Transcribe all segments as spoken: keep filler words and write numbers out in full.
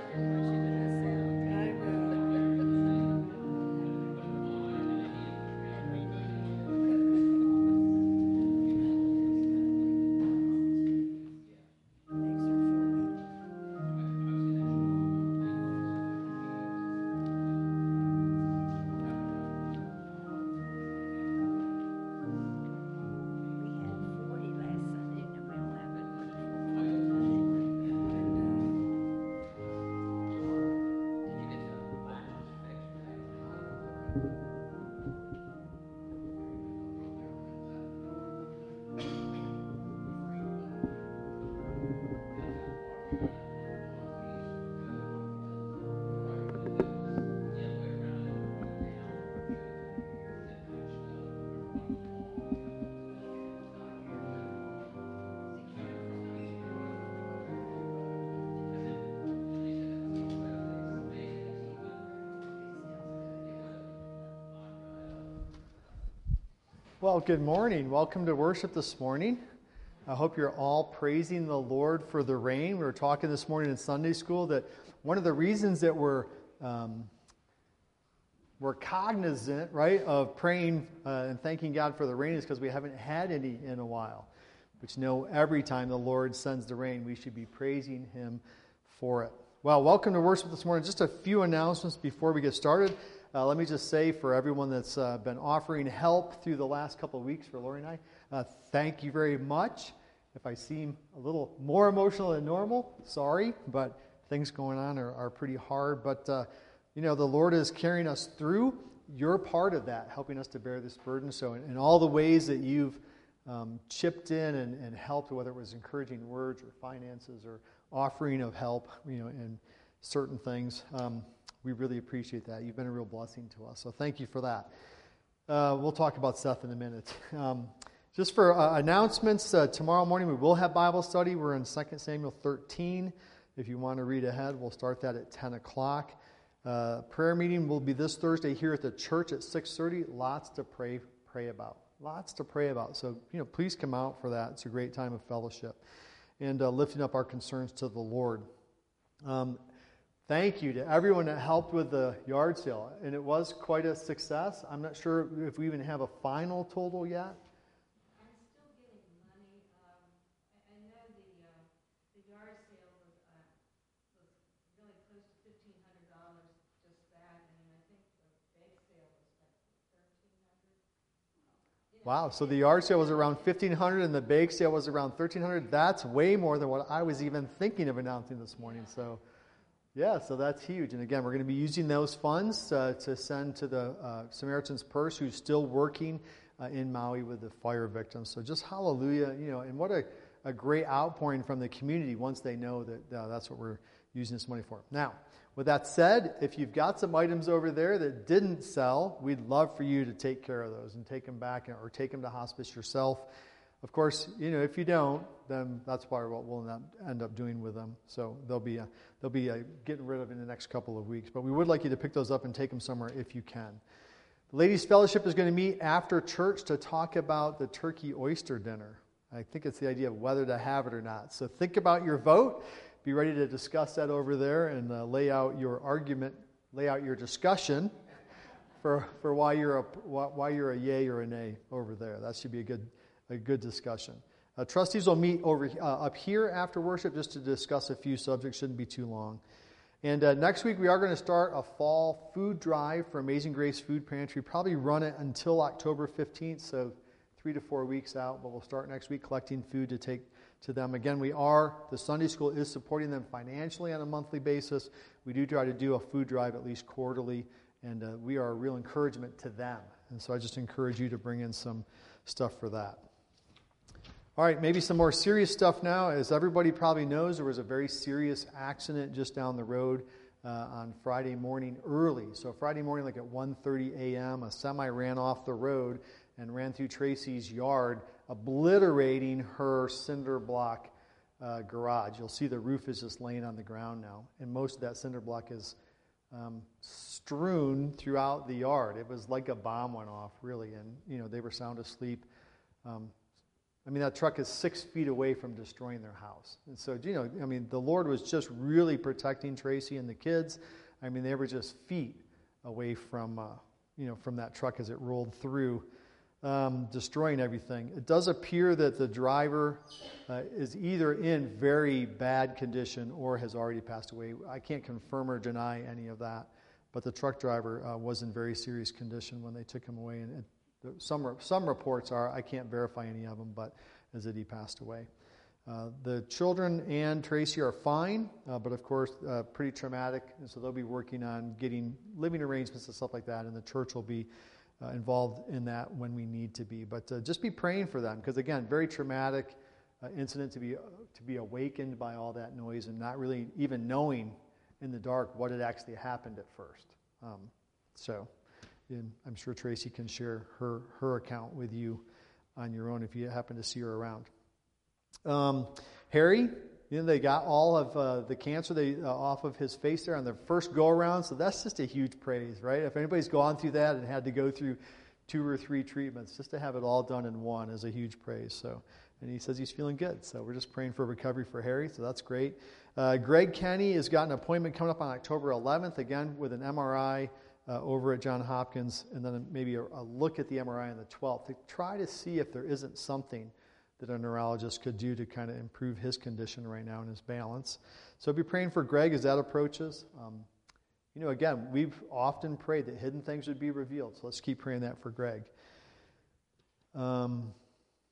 Well, good morning. Welcome to worship this morning. I hope you're all praising the Lord for the rain. We were talking this morning in Sunday school that one of the reasons that we're um, we're cognizant, right, of praying uh, and thanking God for the rain is because we haven't had any in a while. But you know, every time the Lord sends the rain, we should be praising Him for it. Well, welcome to worship this morning. Just a few announcements before we get started. Uh, let me just say for everyone that's uh, been offering help through the last couple of weeks for Lori and I, uh, thank you very much. If I seem a little more emotional than normal, sorry, but things going on are, are pretty hard. But, uh, you know, the Lord is carrying us through. You're part of that, helping us to bear this burden. So in, in all the ways that you've um, chipped in and, and helped, whether it was encouraging words or finances or offering of help, you know, in certain things, um, we really appreciate that. You've been a real blessing to us, so thank you for that. Uh, we'll talk about Seth in a minute. Um, just for uh, announcements, uh, tomorrow morning we will have Bible study. We're in Second Samuel thirteen. If you want to read ahead, we'll start that at ten o'clock. Uh, prayer meeting will be this Thursday here at the church at six thirty. Lots to pray pray about. Lots to pray about. So, you know, please come out for that. It's a great time of fellowship and uh, lifting up our concerns to the Lord. Um, Thank you to everyone that helped with the yard sale, and it was quite a success. I'm not sure if we even have a final total yet. I'm still getting money. Um, I, I know the uh, the yard sale was uh, was really close to fifteen hundred dollars, just that, and I think the bake sale was like thirteen hundred. You know, Wow! So the yard sale was around fifteen hundred, and the bake sale was around thirteen hundred. That's way more than what I was even thinking of announcing this morning. So. Yeah, so that's huge. And again, we're going to be using those funds uh, to send to the uh, Samaritan's Purse, who's still working uh, in Maui with the fire victims. So just hallelujah, you know, and what a, a great outpouring from the community once they know that uh, that's what we're using this money for. Now, with that said, if you've got some items over there that didn't sell, we'd love for you to take care of those and take them back or take them to hospice yourself. Of course, you know, if you don't, then that's probably what we'll end up doing with them. So they'll be uh, they'll be uh, getting rid of in the next couple of weeks. But we would like you to pick those up and take them somewhere if you can. The Ladies' Fellowship is going to meet after church to talk about the turkey oyster dinner. I think it's the idea of whether to have it or not. So think about your vote. Be ready to discuss that over there and uh, lay out your argument, lay out your discussion for for why you're a why you're a yay or a nay over there. That should be a good. A good discussion. Uh, trustees will meet over uh, up here after worship just to discuss a few subjects. Shouldn't be too long. And uh, next week we are going to start a fall food drive for Amazing Grace Food Pantry. Probably run it until October fifteenth, so three to four weeks out. But we'll start next week collecting food to take to them. Again, we are, the Sunday school is supporting them financially on a monthly basis. We do try to do a food drive at least quarterly, and uh, we are a real encouragement to them. And so I just encourage you to bring in some stuff for that. All right, maybe some more serious stuff now. As everybody probably knows, there was a very serious accident just down the road uh, on Friday morning early. So Friday morning, like at one thirty a.m., a semi ran off the road and ran through Tracy's yard, obliterating her cinder block uh, garage. You'll see the roof is just laying on the ground now, and most of that cinder block is um, strewn throughout the yard. It was like a bomb went off, really, and you know they were sound asleep. Um, I mean, that truck is six feet away from destroying their house. And so, you know, I mean, the Lord was just really protecting Tracy and the kids. I mean, they were just feet away from, uh, you know, from that truck as it rolled through, um, destroying everything. It does appear that the driver uh, is either in very bad condition or has already passed away. I can't confirm or deny any of that, but the truck driver uh, was in very serious condition when they took him away. And it, some some reports are, I can't verify any of them, but is that he passed away. Uh, the children and Tracy are fine, uh, but of course, uh, pretty traumatic, and so they'll be working on getting living arrangements and stuff like that, and the church will be uh, involved in that when we need to be. But uh, just be praying for them, because again, very traumatic uh, incident to be uh, to be awakened by all that noise and not really even knowing in the dark what had actually happened at first. Um, so, and I'm sure Tracy can share her her account with you on your own if you happen to see her around. Um, Harry, you know, they got all of uh, the cancer they uh, off of his face there on their first go around, so that's just a huge praise, right? If anybody's gone through that and had to go through two or three treatments, just to have it all done in one is a huge praise. So, and he says he's feeling good, so we're just praying for recovery for Harry, so that's great. Uh, Greg Kenny has got an appointment coming up on October eleventh, again with an M R I uh, over at Johns Hopkins, and then maybe a, a look at the M R I on the twelfth to try to see if there isn't something that a neurologist could do to kind of improve his condition right now and his balance. So be praying for Greg as that approaches. Um, you know, again, we've often prayed that hidden things would be revealed, so let's keep praying that for Greg. Um,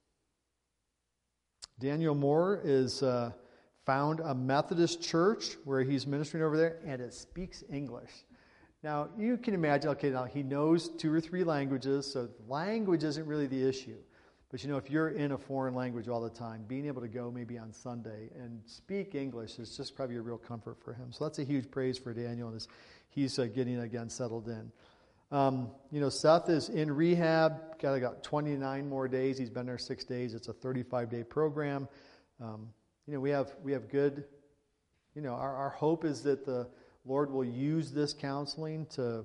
Daniel Moore is uh, found a Methodist church where he's ministering over there, and it speaks English. Now, you can imagine, okay, now he knows two or three languages, so language isn't really the issue. But you know, if you're in a foreign language all the time, being able to go maybe on Sunday and speak English is just probably a real comfort for him. So that's a huge praise for Daniel as he's uh, getting again settled in. Um, you know, Seth is in rehab, got about twenty-nine more days. He's been there six days. It's a thirty-five day program. Um, you know, we have we have good, you know, our, our hope is that the Lord will use this counseling to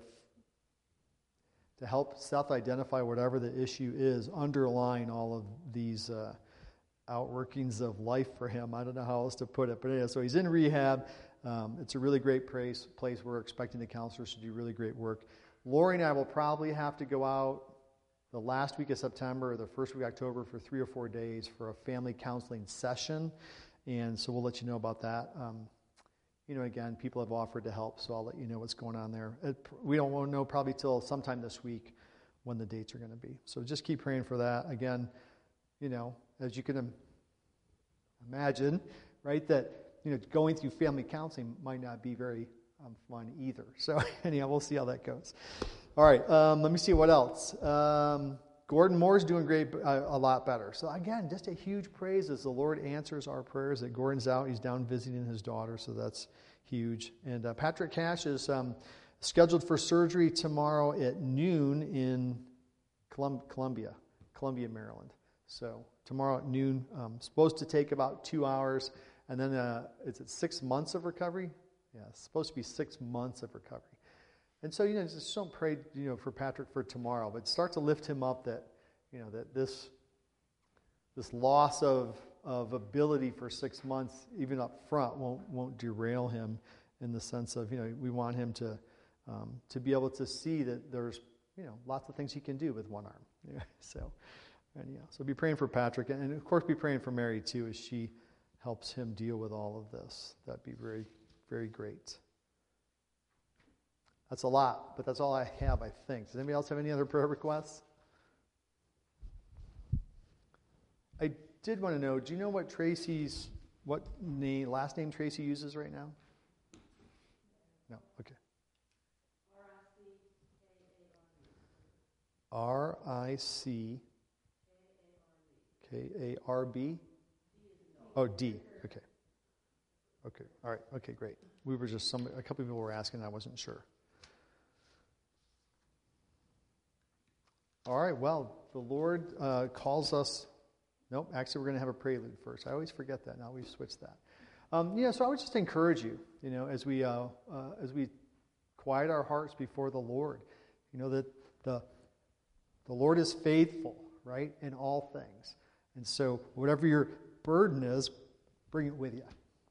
to help Seth identify whatever the issue is underlying all of these uh, outworkings of life for him. I don't know how else to put it. But anyway, so he's in rehab. Um, it's a really great place, place. We're expecting the counselors to do really great work. Lori and I will probably have to go out the last week of September or the first week of October for three or four days for a family counseling session. And so we'll let you know about that. Um, You know, again, people have offered to help, so I'll let you know what's going on there. It, we don't want to know probably till sometime this week when the dates are going to be. So just keep praying for that. Again, you know, as you can imagine, right, that, you know, going through family counseling might not be very um, fun either. So anyhow, we'll see how that goes. All right, um, let me see what else. Um, Gordon Moore's doing great, uh, a lot better. So again, just a huge praise as the Lord answers our prayers. That Gordon's out, he's down visiting his daughter, so that's huge. And uh, Patrick Cash is um, scheduled for surgery tomorrow at noon in Colum- Columbia, Columbia, Maryland. So tomorrow at noon, um, supposed to take about two hours, and then uh, is it six months of recovery? Yeah, it's supposed to be six months of recovery. And so, you know, just don't pray, you know, for Patrick for tomorrow, but start to lift him up that, you know, that this this loss of of ability for six months, even up front, won't won't derail him in the sense of, you know, we want him to um, to be able to see that there's, you know, lots of things he can do with one arm. Yeah, so, anyhow, so be praying for Patrick, and, and of course be praying for Mary too as she helps him deal with all of this. That'd be very, very great. That's a lot, but that's all I have, I think. Does anybody else have any other prayer requests? I did want to know, do you know what Tracy's, what name, last name Tracy uses right now? No, okay. R I C K A R B? Oh, D, okay. Okay, all right, okay, great. We were just, some, a couple of people were asking, I wasn't sure. All right, well, the Lord uh, calls us. Nope, actually, we're going to have a prelude first. I always forget that. Now we've switched that. Um, yeah, so I would just encourage you, you know, as we uh, uh, as we quiet our hearts before the Lord, you know that the the Lord is faithful, right, in all things, And so whatever your burden is, bring it with you.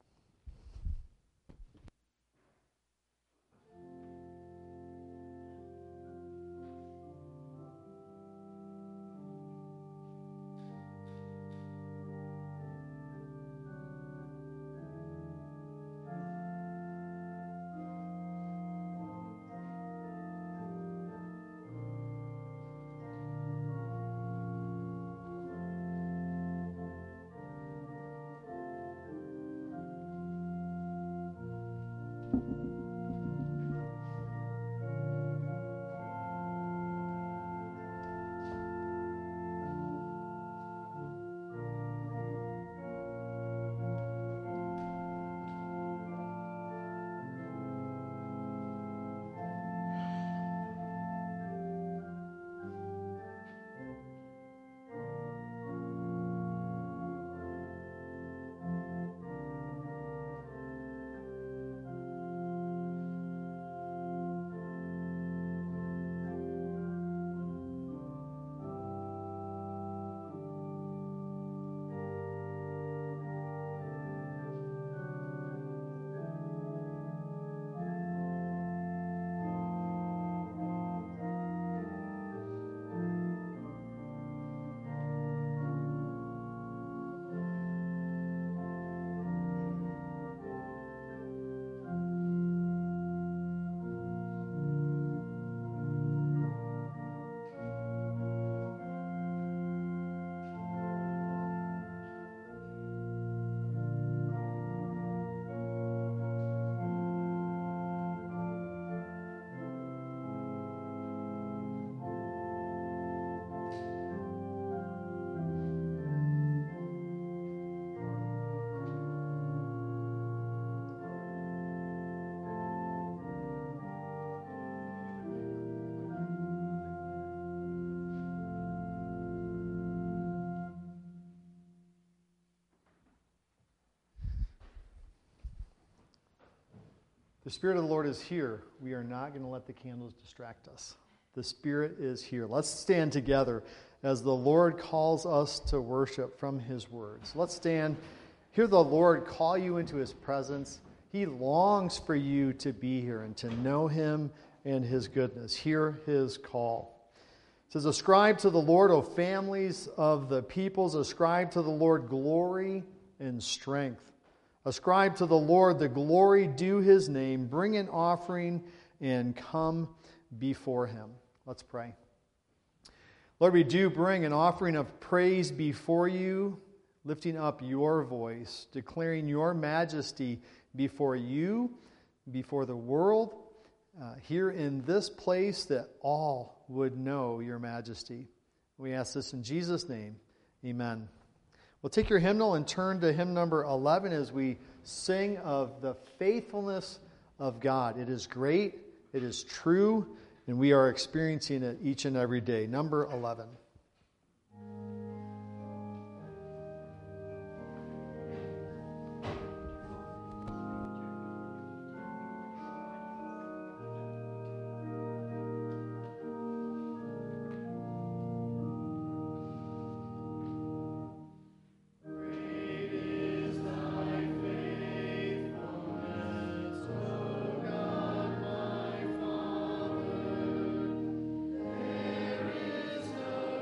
The Spirit of the Lord is here. We are not going to let the candles distract us. The Spirit is here. Let's stand together as the Lord calls us to worship from His words. Let's stand. Hear the Lord call you into His presence. He longs for you to be here and to know Him and His goodness. Hear His call. It says, ascribe to the Lord, O families of the peoples. Ascribe to the Lord glory and strength. Ascribe to the Lord the glory due His name. Bring an offering and come before Him. Let's pray. Lord, we do bring an offering of praise before you, lifting up your voice, declaring your majesty before you, before the world, uh, here in this place, that all would know your majesty. We ask this in Jesus' name. Amen. Well, take your hymnal and turn to hymn number eleven as we sing of the faithfulness of God. It is great, it is true, and we are experiencing it each and every day. Number eleven. There is no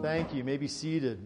Thank you. You may be seated.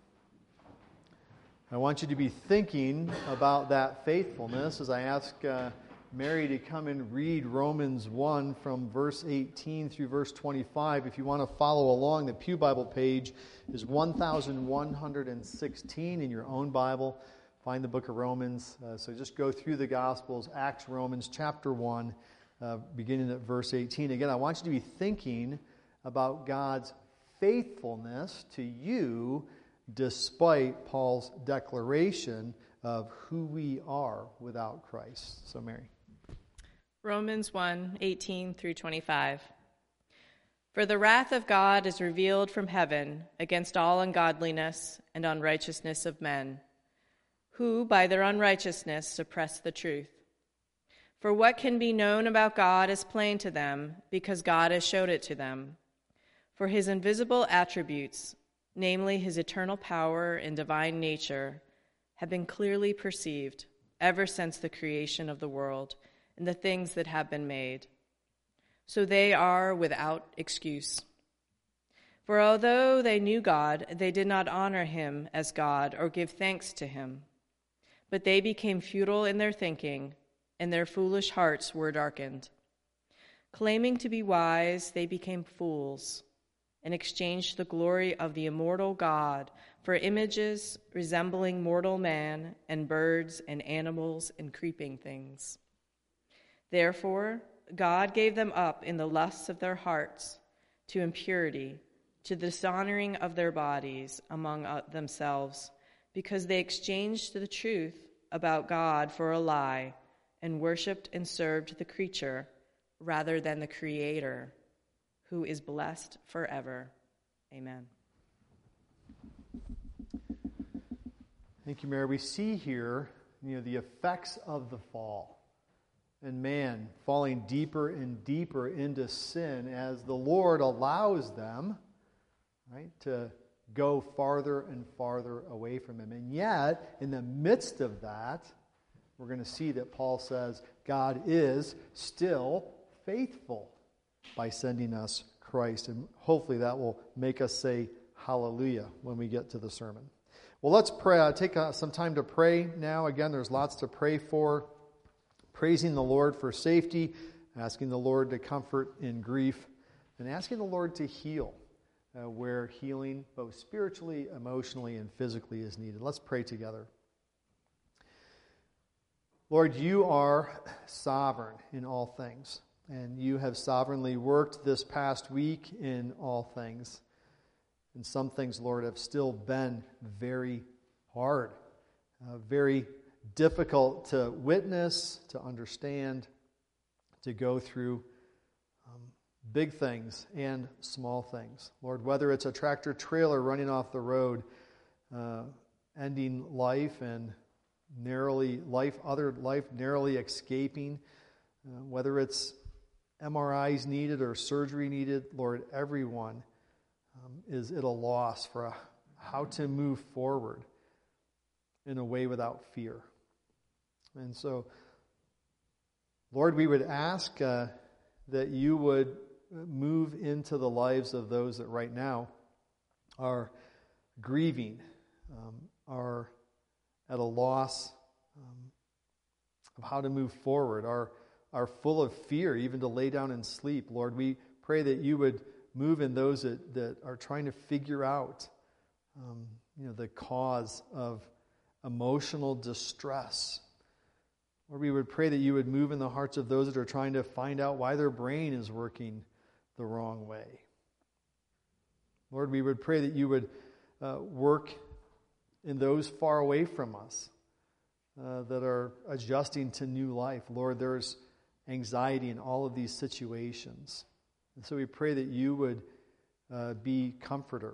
I want you to be thinking about that faithfulness as I ask uh, Mary to come and read Romans one from verse eighteen through verse twenty-five. If you want to follow along, the Pew Bible page is one thousand one hundred sixteen in your own Bible. Find the book of Romans. Uh, so just go through the Gospels, Acts, Romans, chapter one, uh, beginning at verse eighteen. Again, I want you to be thinking about God's faithfulness to you despite Paul's declaration of who we are without Christ. So, Mary. Romans one, eighteen through twenty-five. For the wrath of God is revealed from heaven against all ungodliness and unrighteousness of men, who by their unrighteousness suppress the truth. For what can be known about God is plain to them, because God has showed it to them. For his invisible attributes, namely his eternal power and divine nature, have been clearly perceived ever since the creation of the world and the things that have been made. So they are without excuse. For although they knew God, they did not honor him as God or give thanks to him. But they became futile in their thinking, and their foolish hearts were darkened. Claiming to be wise, they became fools, and exchanged the glory of the immortal God for images resembling mortal man and birds and animals and creeping things. Therefore, God gave them up in the lusts of their hearts to impurity, to the dishonoring of their bodies among themselves, because they exchanged the truth about God for a lie and worshipped and served the creature rather than the Creator, who is blessed forever. Amen. Thank you, Mary. We see here, you know, the effects of the fall. And man falling deeper and deeper into sin as the Lord allows them, right, to go farther and farther away from him. And yet, in the midst of that, we're going to see that Paul says God is still faithful by sending us Christ. And hopefully that will make us say hallelujah when we get to the sermon. Well, let's pray. Uh, take uh, some time to pray now. Again, there's lots to pray for. Praising the Lord for safety, asking the Lord to comfort in grief, and asking the Lord to heal uh, where healing, both spiritually, emotionally, and physically, is needed. Let's pray together. Lord, you are sovereign in all things, and you have sovereignly worked this past week in all things. And some things, Lord, have still been very hard, uh, very difficult to witness, to understand, to go through. Um, big things and small things. Lord, whether it's a tractor trailer running off the road, uh, ending life and narrowly life, other life narrowly escaping, uh, whether it's M R Is needed or surgery needed, Lord, everyone um, is at a loss for a, how to move forward in a way without fear. And so, Lord, we would ask uh, that you would move into the lives of those that right now are grieving, um, are at a loss um, of how to move forward, are, are full of fear even to lay down and sleep. Lord, we pray that you would move in those that, that are trying to figure out um, you know, the cause of emotional distress. Lord, we would pray that you would move in the hearts of those that are trying to find out why their brain is working the wrong way. Lord, we would pray that you would uh, work in those far away from us uh, that are adjusting to new life. Lord, there's anxiety in all of these situations. And so we pray that you would uh, be comforter,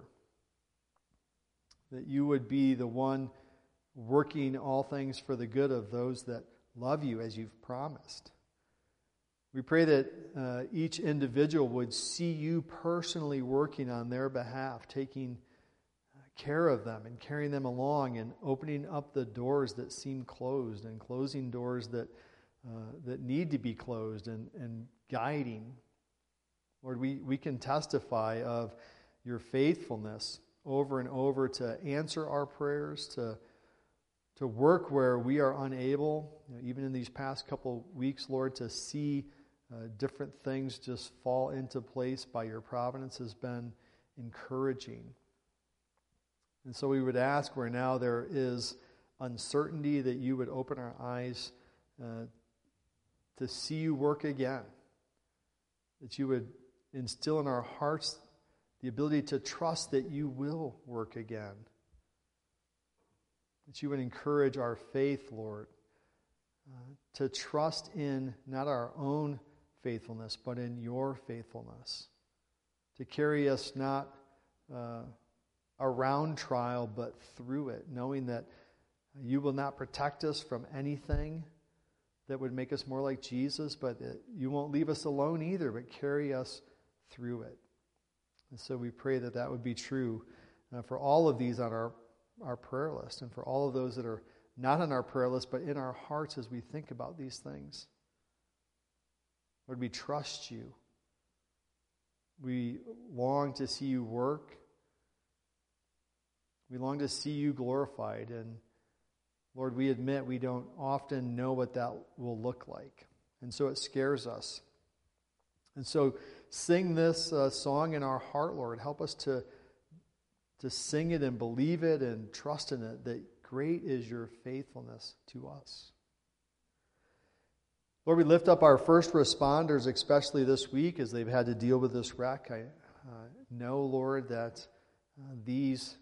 that you would be the one working all things for the good of those that love you as you've promised. We pray that uh, each individual would see you personally working on their behalf, taking care of them and carrying them along and opening up the doors that seem closed and closing doors that uh, that need to be closed and, and guiding. Lord, we, we can testify of your faithfulness over and over to answer our prayers, to, to work where we are unable, you know, even in these past couple weeks, Lord, to see uh, different things just fall into place by your providence has been encouraging. And so we would ask where now there is uncertainty that you would open our eyes uh, to see you work again, that you would instill in our hearts the ability to trust that you will work again, that you would encourage our faith, Lord, uh, to trust in not our own faithfulness, but in your faithfulness, to carry us not uh, around trial, but through it, knowing that you will not protect us from anything that would make us more like Jesus, but that you won't leave us alone either, but carry us through it. And so we pray that that would be true uh, for all of these on our, our prayer list, and for all of those that are not on our prayer list, but in our hearts as we think about these things. Lord, we trust you. We long to see you work. We long to see you glorified. And Lord, we admit we don't often know what that will look like. And so it scares us. And so sing this uh, song in our heart, Lord. Help us to, to sing it and believe it and trust in it, that great is your faithfulness to us. Lord, we lift up our first responders, especially this week, as they've had to deal with this wreck. I uh, know, Lord, that uh, these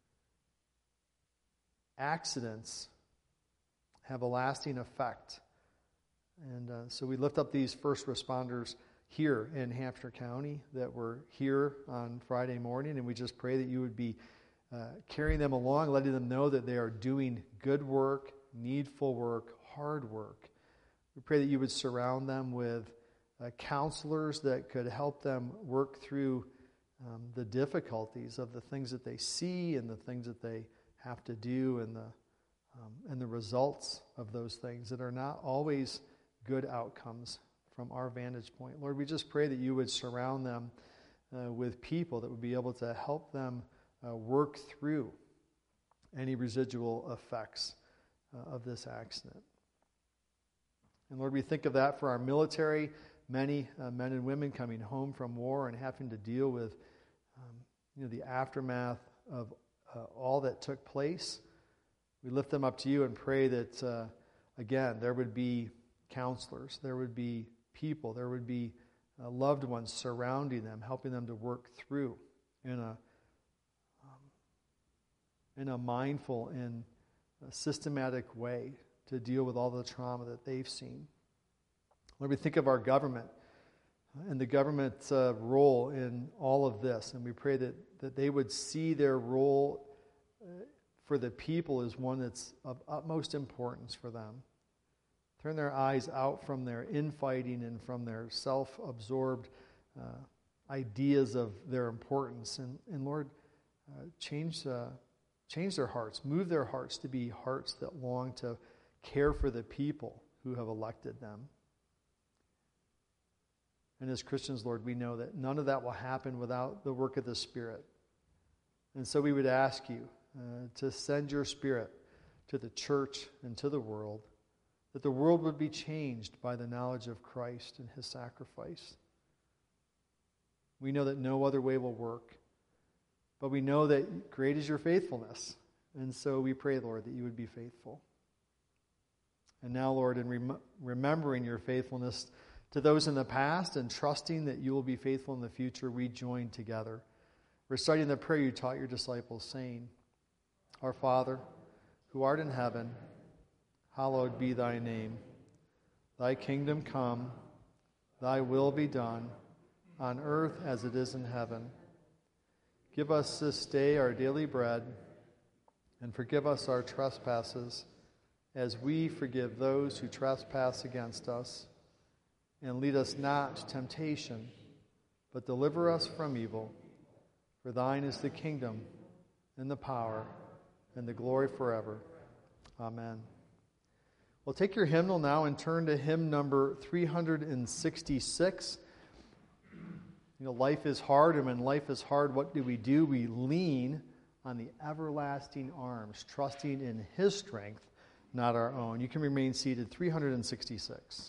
accidents have a lasting effect. And uh, so we lift up these first responders here in Hampshire County that were here on Friday morning, and we just pray that you would be uh, carrying them along, letting them know that they are doing good work, needful work, hard work. We pray that you would surround them with uh, counselors that could help them work through um, the difficulties of the things that they see and the things that they have to do, and the um, and the results of those things that are not always good outcomes from our vantage point. Lord, we just pray that you would surround them uh, with people that would be able to help them uh, work through any residual effects uh, of this accident. And Lord, we think of that for our military, many uh, men and women coming home from war and having to deal with um, you know, the aftermath of uh, all that took place. We lift them up to you and pray that, uh, again, there would be counselors, there would be people, there would be uh, loved ones surrounding them, helping them to work through in a um, in a mindful and a systematic way to deal with all the trauma that they've seen. Lord, we think of our government and the government's uh, role in all of this, and we pray that, that they would see their role uh, for the people as one that's of utmost importance for them. Turn their eyes out from their infighting and from their self-absorbed uh, ideas of their importance. And, and Lord, uh, change, uh, change their hearts. Move their hearts to be hearts that long to care for the people who have elected them. And as Christians, Lord, we know that none of that will happen without the work of the Spirit. And so we would ask you uh, to send your Spirit to the church and to the world, that the world would be changed by the knowledge of Christ and his sacrifice. We know that no other way will work, but we know that great is your faithfulness. And so we pray, Lord, that you would be faithful. And now, Lord, in rem- remembering your faithfulness to those in the past and trusting that you will be faithful in the future, we join together, reciting the prayer you taught your disciples, saying, Our Father, who art in heaven, hallowed be thy name. Thy kingdom come, thy will be done, on earth as it is in heaven. Give us this day our daily bread, and forgive us our trespasses, as we forgive those who trespass against us. And lead us not to temptation, but deliver us from evil. For thine is the kingdom, and the power, and the glory forever. Amen. Well, take your hymnal now and turn to hymn number three hundred sixty-six. You know, life is hard, and when life is hard, what do we do? We lean on the everlasting arms, trusting in his strength, not our own. You can remain seated. three hundred sixty-six.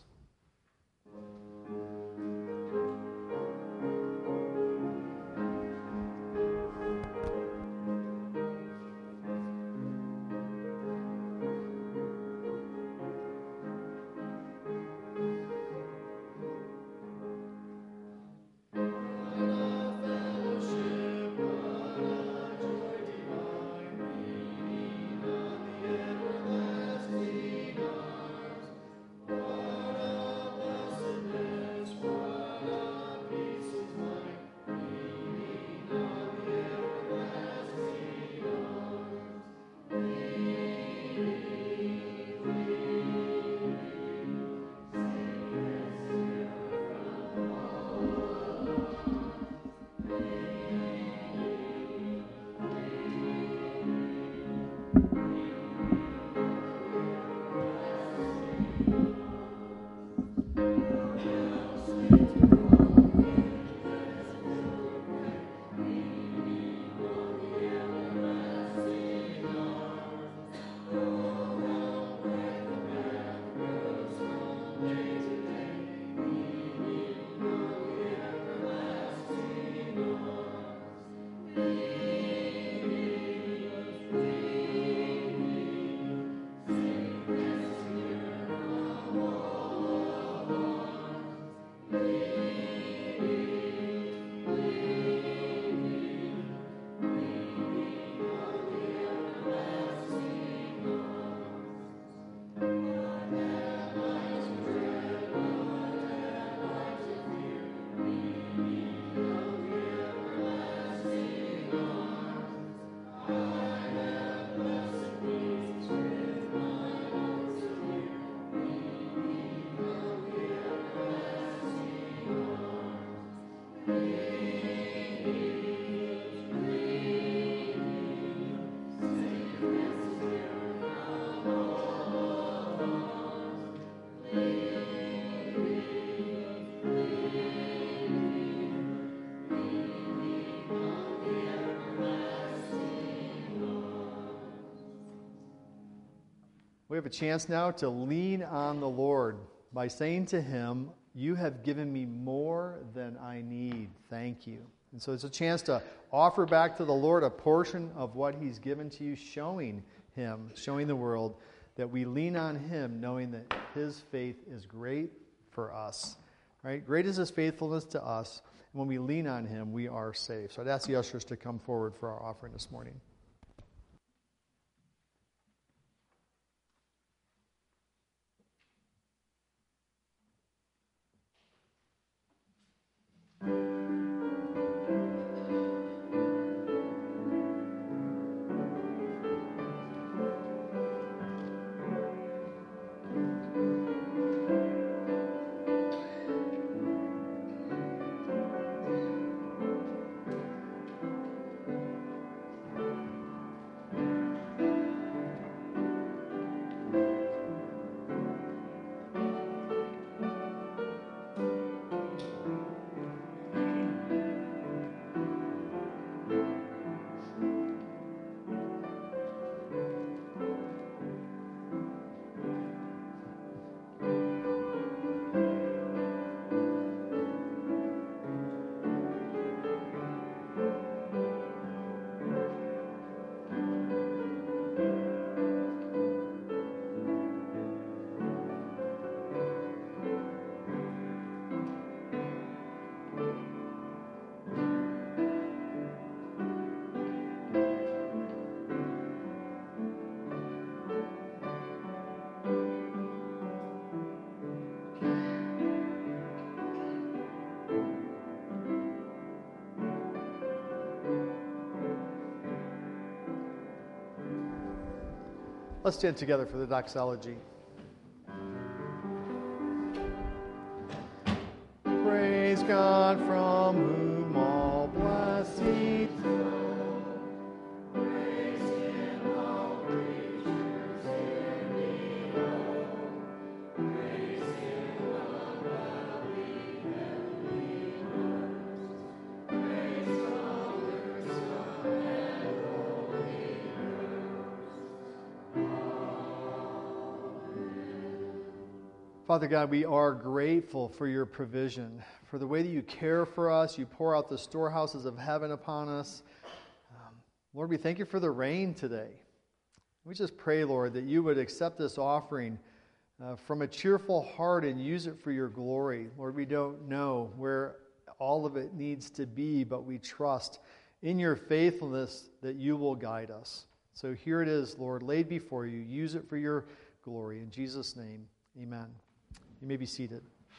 We have a chance now to lean on the Lord by saying to him, "You have given me more than I need. Thank you." And so it's a chance to offer back to the Lord a portion of what he's given to you, showing him, showing the world that we lean on him, knowing that his faith is great for us. Right? Great is his faithfulness to us. And when we lean on him, we are safe. So I'd ask the ushers to come forward for our offering this morning. Let's stand together for the doxology. Praise God from whom all blessings flow. Praise him, all creatures in below. Praise him above the heavenly hosts. Praise fathers of and Father God, we are grateful for your provision, for the way that you care for us. You pour out the storehouses of heaven upon us. Um, Lord, we thank you for the rain today. We just pray, Lord, that you would accept this offering uh, from a cheerful heart and use it for your glory. Lord, we don't know where all of it needs to be, but we trust in your faithfulness that you will guide us. So here it is, Lord, laid before you. Use it for your glory. In Jesus' name, amen. You may be seated.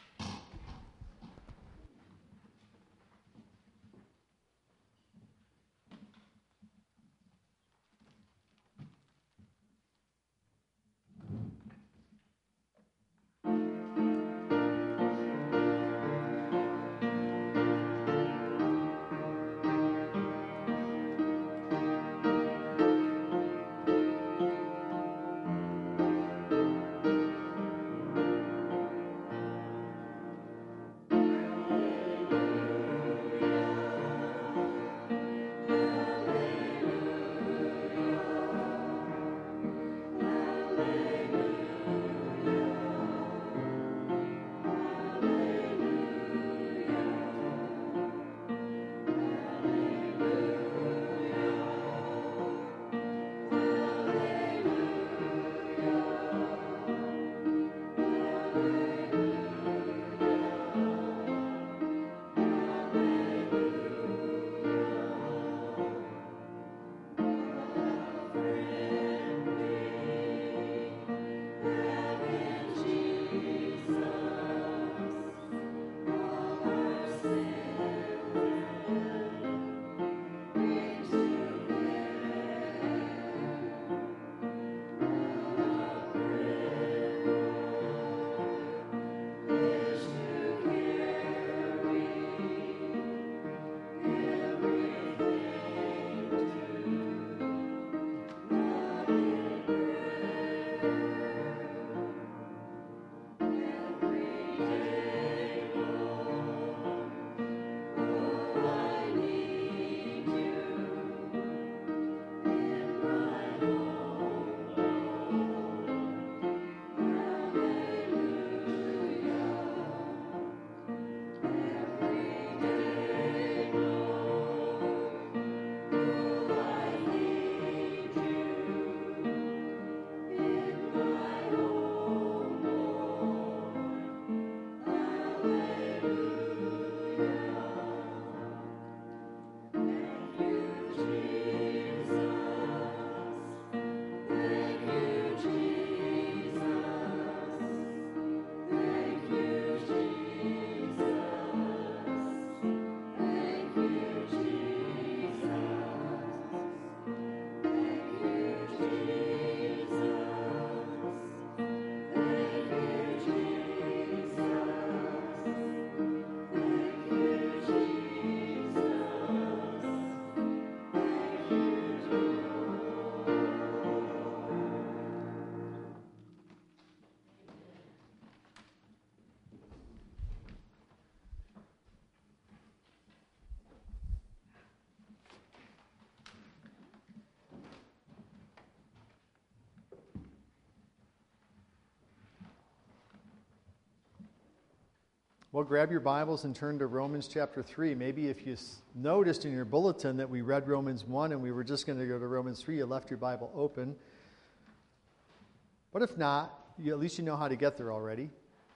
Well, grab your Bibles and turn to Romans chapter three. Maybe if you s- noticed in your bulletin that we read Romans one and we were just going to go to Romans three, you left your Bible open. But if not, you, at least you know how to get there already.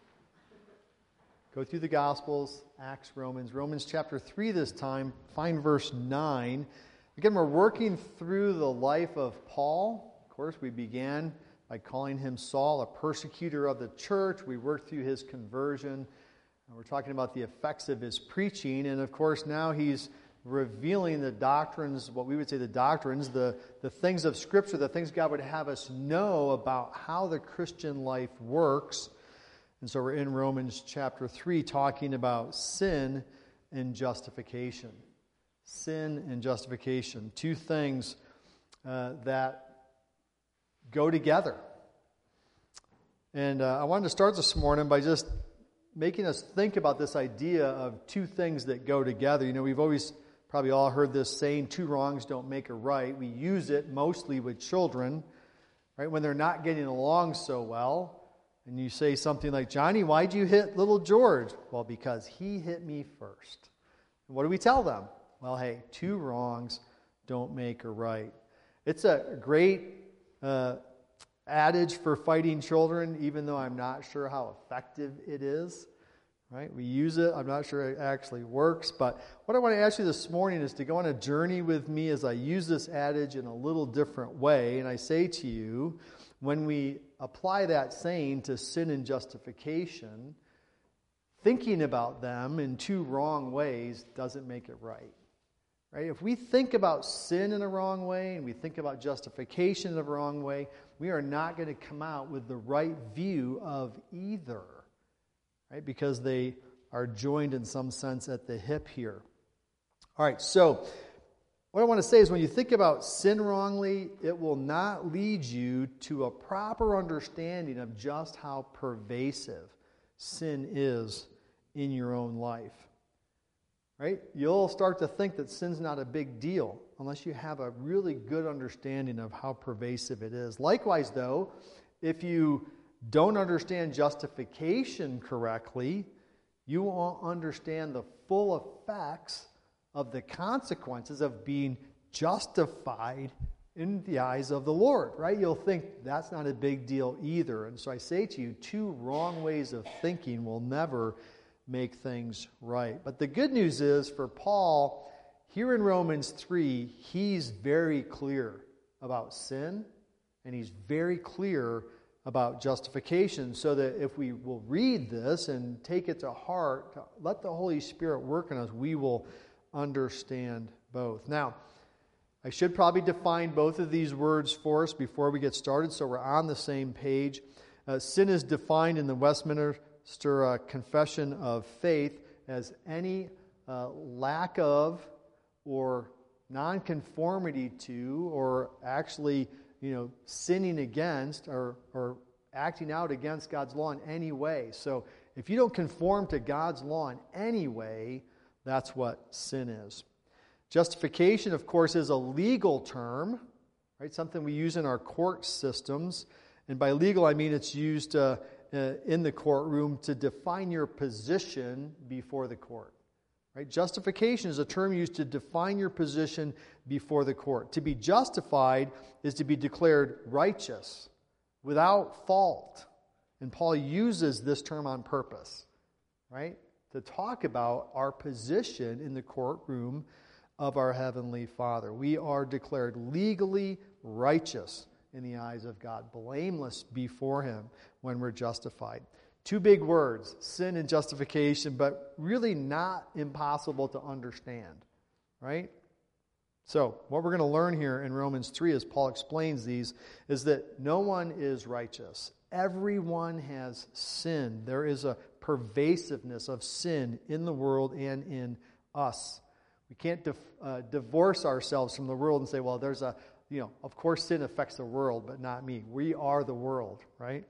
Go through the Gospels, Acts, Romans. Romans chapter three this time, find verse nine. Again, we're working through the life of Paul. Of course, we began by calling him Saul, a persecutor of the church. We worked through his conversion. We're talking about the effects of his preaching, and of course now he's revealing the doctrines, what we would say the doctrines, the, the things of Scripture, the things God would have us know about how the Christian life works. And so we're in Romans chapter three talking about sin and justification. Sin and justification, two things uh, that go together. And uh, I wanted to start this morning by just making us think about this idea of two things that go together. You know, we've always probably all heard this saying, two wrongs don't make a right. We use it mostly with children, right? When they're not getting along so well, And you say something like, Johnny, why'd you hit little George? Well, because he hit me first. And what do we tell them? Well, hey, two wrongs don't make a right. It's a great uh, adage for fighting children, even though I'm not sure how effective it is. Right? We use it. I'm not sure it actually works. But what I want to ask you this morning is to go on a journey with me as I use this adage in a little different way. And I say to you, when we apply that saying to sin and justification, thinking about them in two wrong ways doesn't make it right. Right? If we think about sin in a wrong way and we think about justification in a wrong way, we are not going to come out with the right view of either. Right? Because they are joined in some sense at the hip here. All right, so what I want to say is when you think about sin wrongly, it will not lead you to a proper understanding of just how pervasive sin is in your own life. Right? You'll start to think that sin's not a big deal unless you have a really good understanding of how pervasive it is. Likewise, though, if you don't understand justification correctly, you won't understand the full effects of the consequences of being justified in the eyes of the Lord, right? You'll think that's not a big deal either. And so I say to you, two wrong ways of thinking will never make things right. But the good news is for Paul, here in Romans three, he's very clear about sin, and he's very clear about justification, so that if we will read this and take it to heart, let the Holy Spirit work in us, we will understand both. Now, I should probably define both of these words for us before we get started, so we're on the same page. Uh, sin is defined in the Westminster uh, Confession of Faith as any uh, lack of or nonconformity to, or actually you know, sinning against or, or acting out against God's law in any way. So if you don't conform to God's law in any way, that's what sin is. Justification, of course, is a legal term, right? Something we use in our court systems. And by legal, I mean it's used uh, uh, in the courtroom to define your position before the court. Right? Justification is a term used to define your position before the court. To be justified is to be declared righteous, without fault. And Paul uses this term on purpose, right? To talk about our position in the courtroom of our Heavenly Father. We are declared legally righteous in the eyes of God, blameless before Him when we're justified. Two big words, sin and justification, but really not impossible to understand, right? So, what we're going to learn here in Romans three as Paul explains these is that no one is righteous. Everyone has sinned. There is a pervasiveness of sin in the world and in us. We can't dif- uh, divorce ourselves from the world and say, well, there's a, you know, of course sin affects the world, but not me. We are the world, right?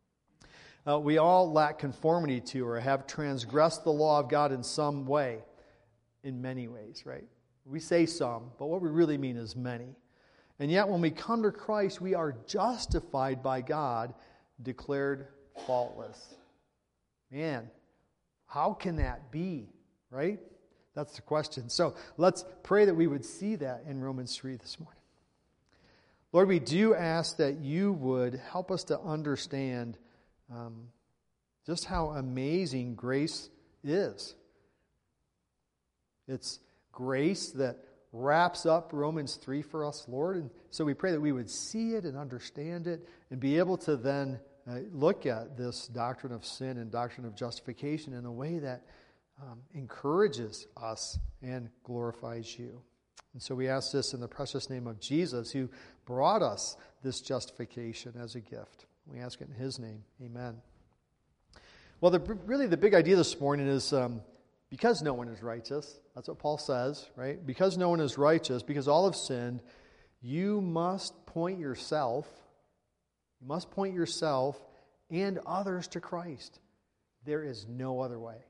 Uh, we all lack conformity to or have transgressed the law of God in some way, in many ways, right? We say some, but what we really mean is many. And yet when we come to Christ, we are justified by God, declared faultless. Man, how can that be, right? That's the question. So let's pray that we would see that in Romans three this morning. Lord, we do ask that you would help us to understand Um, just how amazing grace is. It's grace that wraps up Romans three for us, Lord. And so we pray that we would see it and understand it and be able to then uh, look at this doctrine of sin and doctrine of justification in a way that um, encourages us and glorifies you. And so we ask this in the precious name of Jesus, who brought us this justification as a gift. We ask it in His name. Amen. Well, the, really the big idea this morning is um, because no one is righteous, that's what Paul says, right? Because no one is righteous, because all have sinned, you must point yourself, you must point yourself and others to Christ. There is no other way.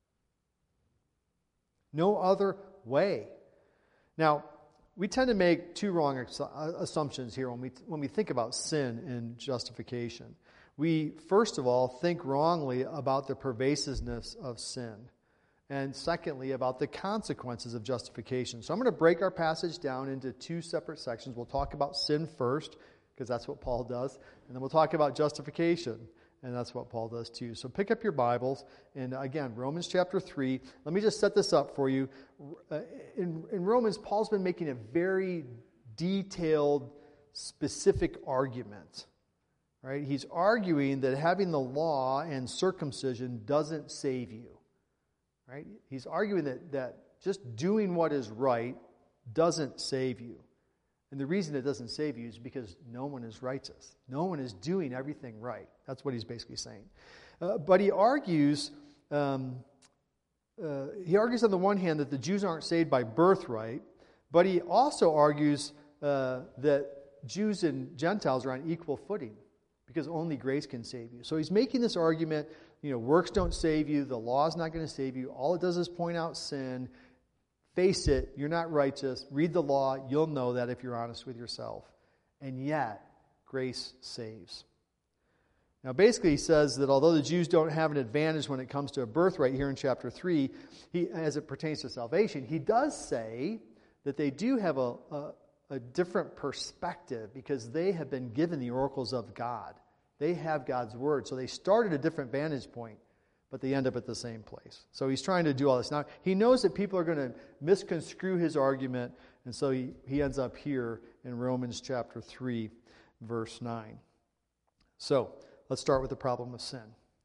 No other way. Now, we tend to make two wrong assumptions here when we when we think about sin and justification. We, first of all, think wrongly about the pervasiveness of sin. And secondly, about the consequences of justification. So I'm going to break our passage down into two separate sections. We'll talk about sin first, because that's what Paul does. And then we'll talk about justification, and that's what Paul does too. So pick up your Bibles, and again, Romans chapter three. Let me just set this up for you. In, in Romans, Paul's been making a very detailed, specific argument. Right? He's arguing that having the law and circumcision doesn't save you. Right? He's arguing that, that just doing what is right doesn't save you. And the reason it doesn't save you is because no one is righteous. No one is doing everything right. That's what he's basically saying. Uh, but he argues, um, uh, he argues on the one hand that the Jews aren't saved by birthright, but he also argues uh, that Jews and Gentiles are on equal footing because only grace can save you. So he's making this argument, you know, works don't save you, the law is not going to save you, all it does is point out sin. Face it, you're not righteous. Read the law, you'll know that if you're honest with yourself. And yet, grace saves. Now, basically, he says that although the Jews don't have an advantage when it comes to a birthright here in chapter three, he, as it pertains to salvation, he does say that they do have a, a, a different perspective because they have been given the oracles of God. They have God's word, so they start at a different vantage point, but they end up at the same place. So he's trying to do all this. Now, he knows that people are going to misconstrue his argument, and so he, he ends up here in Romans chapter three, verse nine. So, let's start with the problem of sin.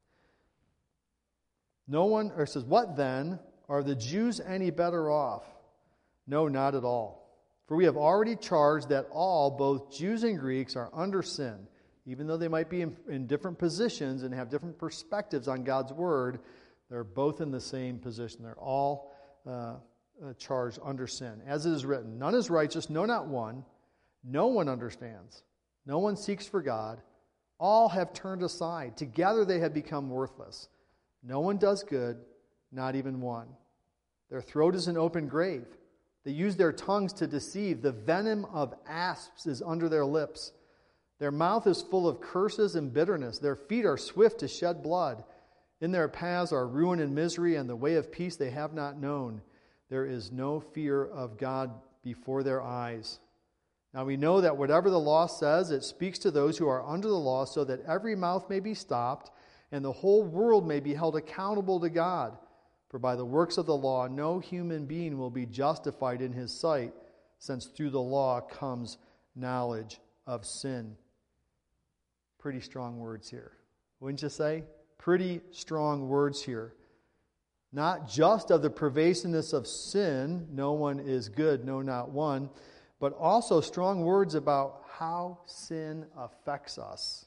No one, or it says, what then? Are the Jews any better off? No, not at all. For we have already charged that all, both Jews and Greeks, are under sin. Even though they might be in, in different positions and have different perspectives on God's word, they're both in the same position. They're all uh, uh, charged under sin. As it is written, none is righteous, no, not one. No one understands. No one seeks for God. All have turned aside. Together they have become worthless. No one does good, not even one. Their throat is an open grave. They use their tongues to deceive. The venom of asps is under their lips. Their mouth is full of curses and bitterness. Their feet are swift to shed blood. In their paths are ruin and misery, and the way of peace they have not known. There is no fear of God before their eyes. Now we know that whatever the law says, it speaks to those who are under the law, so that every mouth may be stopped, and the whole world may be held accountable to God. For by the works of the law, no human being will be justified in his sight, since through the law comes knowledge of sin. Pretty strong words here. Wouldn't you say? Pretty strong words here. Not just of the pervasiveness of sin, no one is good, no, not one, but also strong words about how sin affects us.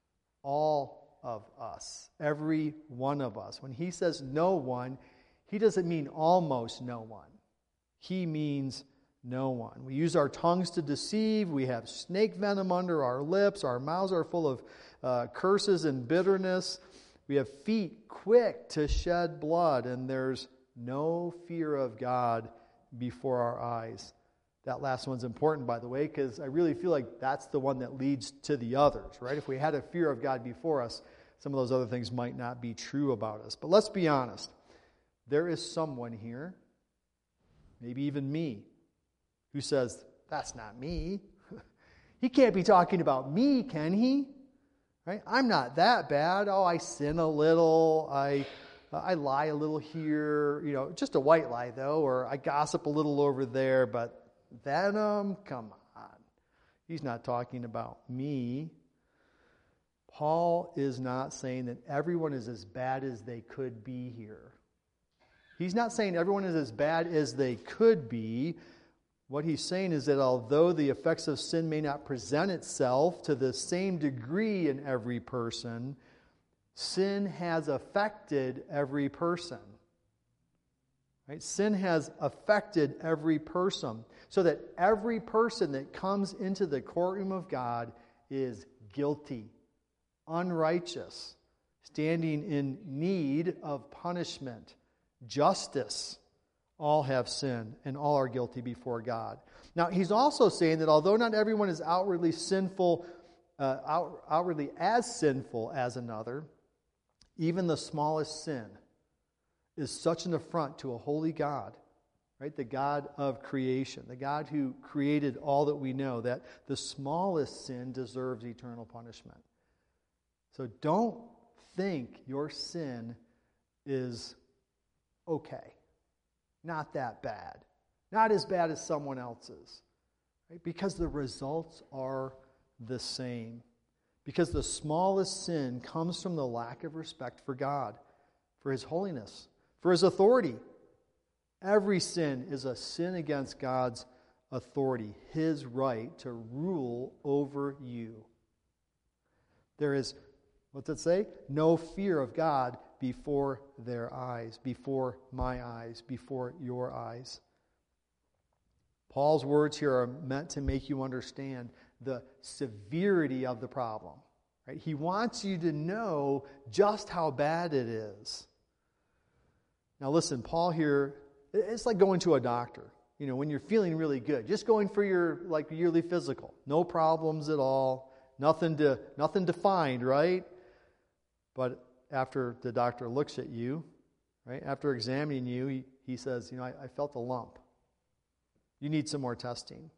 All of us. Every one of us. When he says no one, he doesn't mean almost no one. He means no one. We use our tongues to deceive. We have snake venom under our lips. Our mouths are full of uh, curses and bitterness. We have feet quick to shed blood, and there's no fear of God before our eyes. That last one's important, by the way, because I really feel like that's the one that leads to the others, right? If we had a fear of God before us, some of those other things might not be true about us. But let's be honest. There is someone here, maybe even me, who says, that's not me. He can't be talking about me, can he? Right? I'm not that bad. Oh, I sin a little. I uh, I lie a little here. You know, just a white lie, though. Or I gossip a little over there. But venom, come on. He's not talking about me. Paul is not saying that everyone is as bad as they could be here. He's not saying everyone is as bad as they could be. What he's saying is that although the effects of sin may not present itself to the same degree in every person, sin has affected every person. Right? Sin has affected every person, so that every person that comes into the courtroom of God is guilty, unrighteous, standing in need of punishment, justice. All have sinned, and all are guilty before God. Now, he's also saying that although not everyone is outwardly sinful uh, out, outwardly as sinful as another, even the smallest sin is such an affront to a holy God, right? The God of creation, the God who created all that we know, that the smallest sin deserves eternal punishment. So don't think your sin is okay. Not that bad. Not as bad as someone else's. Right? Because the results are the same. Because the smallest sin comes from the lack of respect for God, for His holiness, for His authority. Every sin is a sin against God's authority, His right to rule over you. There is, what's it say? No fear of God before their eyes, before my eyes, before your eyes. Paul's words here are meant to make you understand the severity of the problem. Right? He wants you to know just how bad it is. Now listen, Paul here, it's like going to a doctor. You know, when you're feeling really good, just going for your like yearly physical, no problems at all, nothing to nothing to find, right? But after the doctor looks at you, right, after examining you, he, he says, you know, I, I felt a lump. You need some more testing.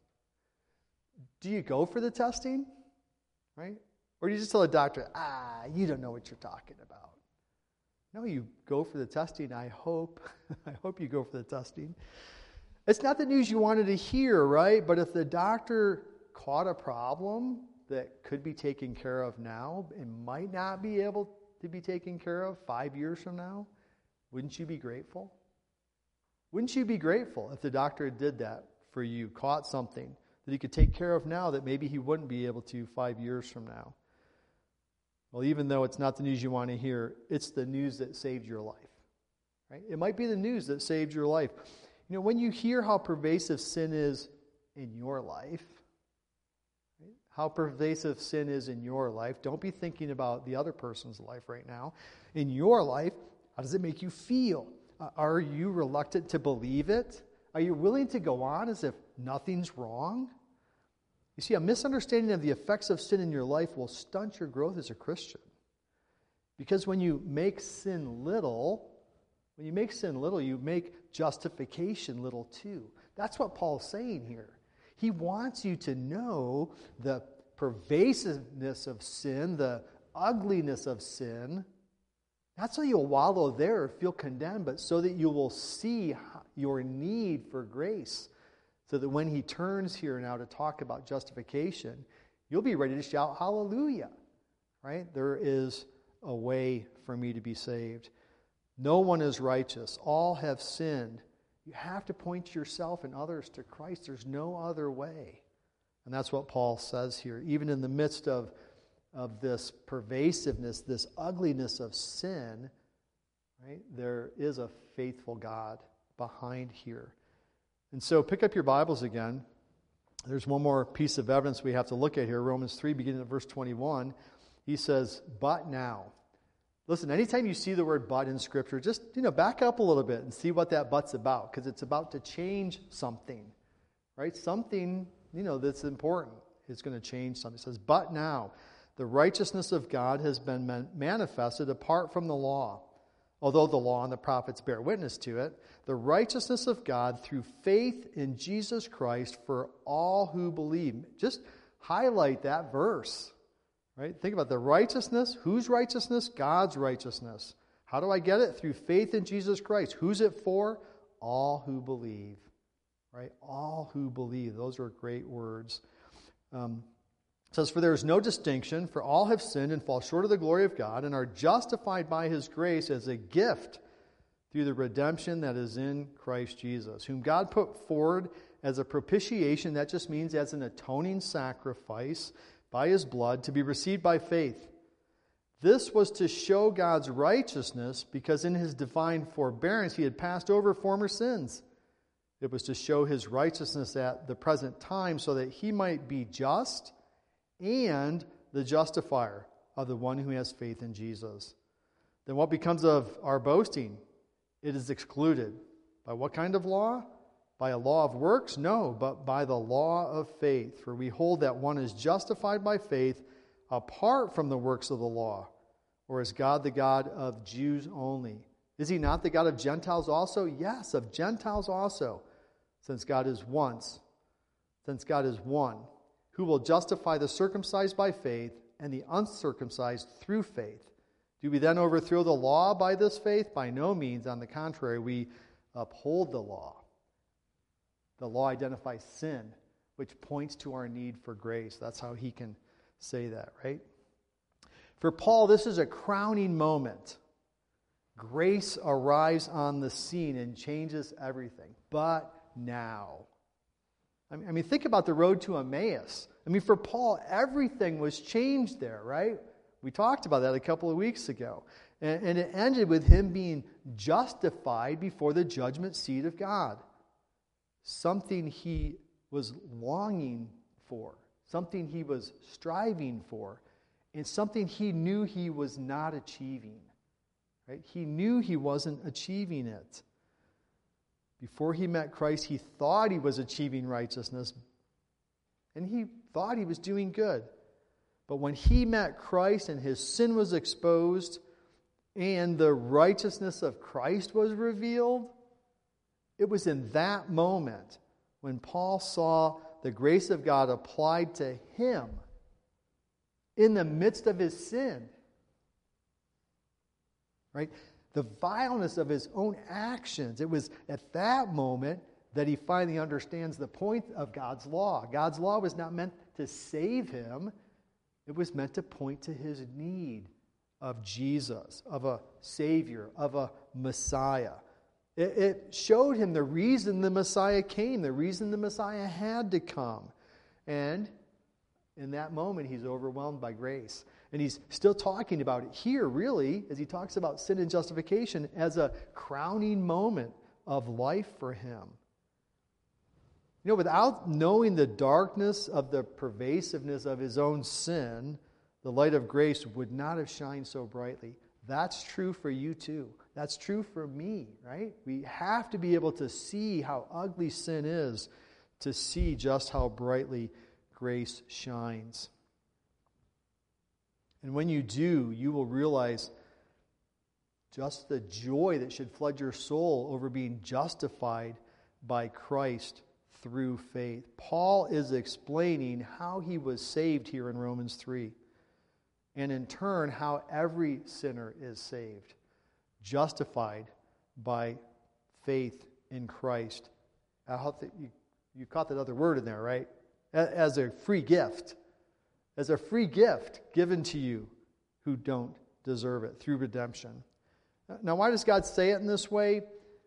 Do you go for the testing? Right? Or do you just tell the doctor, ah, you don't know what you're talking about? No, you go for the testing. I hope. I hope you go for the testing. It's not the news you wanted to hear, right? But if the doctor caught a problem that could be taken care of now and might not be able to be taken care of five years from now, wouldn't you be grateful? Wouldn't you be grateful if the doctor did that for you, caught something that he could take care of now that maybe he wouldn't be able to five years from now? Well, even though it's not the news you want to hear, it's the news that saved your life. Right? It might be the news that saved your life. You know, when you hear how pervasive sin is in your life, right? How pervasive sin is in your life, don't be thinking about the other person's life right now. In your life, how does it make you feel? Uh, are you reluctant to believe it? Are you willing to go on as if nothing's wrong? You see, a misunderstanding of the effects of sin in your life will stunt your growth as a Christian. Because when you make sin little, when you make sin little, you make justification little too. That's what Paul's saying here. He wants you to know the pervasiveness of sin, the ugliness of sin, not so you'll wallow there or feel condemned, but so that you will see your need for grace. So that when he turns here now to talk about justification, you'll be ready to shout hallelujah. Right? There is a way for me to be saved. No one is righteous. All have sinned. You have to point yourself and others to Christ. There's no other way. And that's what Paul says here. Even in the midst of of this pervasiveness, this ugliness of sin, right? There is a faithful God behind here. And so pick up your Bibles again. There's one more piece of evidence we have to look at here. Romans three, beginning at verse twenty-one. He says, but now. Listen, anytime you see the word but in Scripture, just, you know, back up a little bit and see what that but's about, because it's about to change something, right? Something, you know, that's important is going to change something. It says, but now. The righteousness of God has been man- manifested apart from the law. Although the law and the prophets bear witness to it, the righteousness of God through faith in Jesus Christ for all who believe. Just highlight that verse, right? Think about the righteousness. Whose righteousness? God's righteousness. How do I get it? Through faith in Jesus Christ. Who's it for? All who believe, right? All who believe. Those are great words. Um, It says, for there is no distinction, for all have sinned and fall short of the glory of God and are justified by His grace as a gift through the redemption that is in Christ Jesus, whom God put forward as a propitiation, that just means as an atoning sacrifice by His blood to be received by faith. This was to show God's righteousness because in His divine forbearance He had passed over former sins. It was to show His righteousness at the present time so that He might be just and the justifier of the one who has faith in Jesus. Then what becomes of our boasting? It is excluded. By what kind of law? By a law of works? No, but by the law of faith. For we hold that one is justified by faith apart from the works of the law? Or is God the God of Jews only? Is he not the God of Gentiles also? Yes, of Gentiles also, since God is once, since God is one, who will justify the circumcised by faith and the uncircumcised through faith. Do we then overthrow the law by this faith? By no means. On the contrary, we uphold the law. The law identifies sin, which points to our need for grace. That's how he can say that, right? For Paul, this is a crowning moment. Grace arrives on the scene and changes everything. But now. I mean, I mean, think about the road to Emmaus. I mean, for Paul, everything was changed there, right? We talked about that a couple of weeks ago. And, and it ended with him being justified before the judgment seat of God. Something he was longing for. Something he was striving for. And something he knew he was not achieving. Right? He knew he wasn't achieving it. Before he met Christ, he thought he was achieving righteousness. And he thought he was doing good. But when he met Christ and his sin was exposed and the righteousness of Christ was revealed, it was in that moment when Paul saw the grace of God applied to him in the midst of his sin. Right? The vileness of his own actions. It was at that moment that he finally understands the point of God's law. God's law was not meant to save him. It was meant to point to his need of Jesus, of a Savior, of a Messiah. It, it showed him the reason the Messiah came, the reason the Messiah had to come. And in that moment, he's overwhelmed by grace. And he's still talking about it here, really, as he talks about sin and justification as a crowning moment of life for him. You know, without knowing the darkness of the pervasiveness of his own sin, the light of grace would not have shined so brightly. That's true for you too. That's true for me, right? We have to be able to see how ugly sin is to see just how brightly grace shines. And when you do, you will realize just the joy that should flood your soul over being justified by Christ through faith. Paul is explaining how he was saved here in Romans three. And in turn, how every sinner is saved. Justified by faith in Christ. I hope that you, you caught that other word in there, right? As a free gift. As a free gift given to you who don't deserve it through redemption. Now, why does God say it in this way?